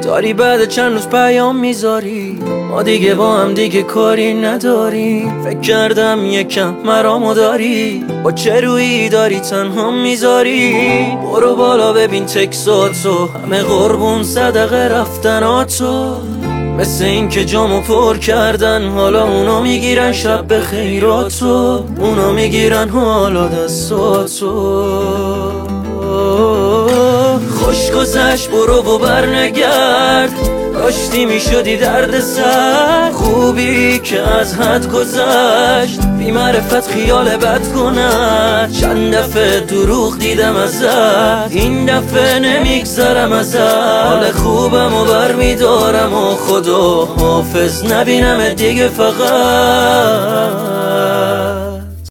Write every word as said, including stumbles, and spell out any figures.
داری بعد چند روز پیام میذاری ما دیگه با هم دیگه کاری نداریم. فکر کردم یکم مرامو داری، با چه رویی داری تنها میذاری. برو بالا ببین تکساتو، همه قربون صدقه رفتناتو. مثل این که جامو پر کردن، حالا اونا میگیرن شب به خیراتو. اونا میگیرن حالا دستاتو. خوش گذشت برو و برنگرد، داشتی میشدی درد سر. خوبی که از حد گذشت، بی معرفت خیال بد کند. چند دفعه دروغ دیدم ازت، این دفعه نمیگذرم ازت. حال خوبم و برمیدارم و خدا حافظ نبینم دیگه فقط.